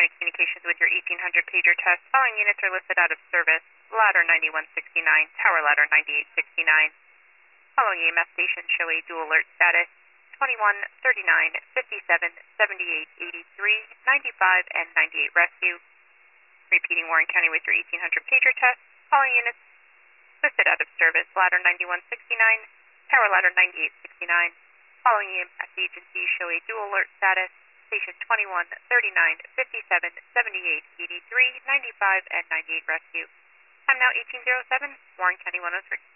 County Communications with your 1800 pager test. Following units are listed out of service. Ladder 9169, Tower Ladder 9869. Following EMS stations show a dual alert status. 21, 39, 57, 78, 83, 95, and 98 rescue. Repeating Warren County with your 1800 pager test. Following units listed out of service. Ladder 9169, Tower Ladder 9869. Following EMS agencies show a dual alert status. Station 21, 39, 57, 78, 83, 95, and 98 rescue. Time now 1807, Warren County 103.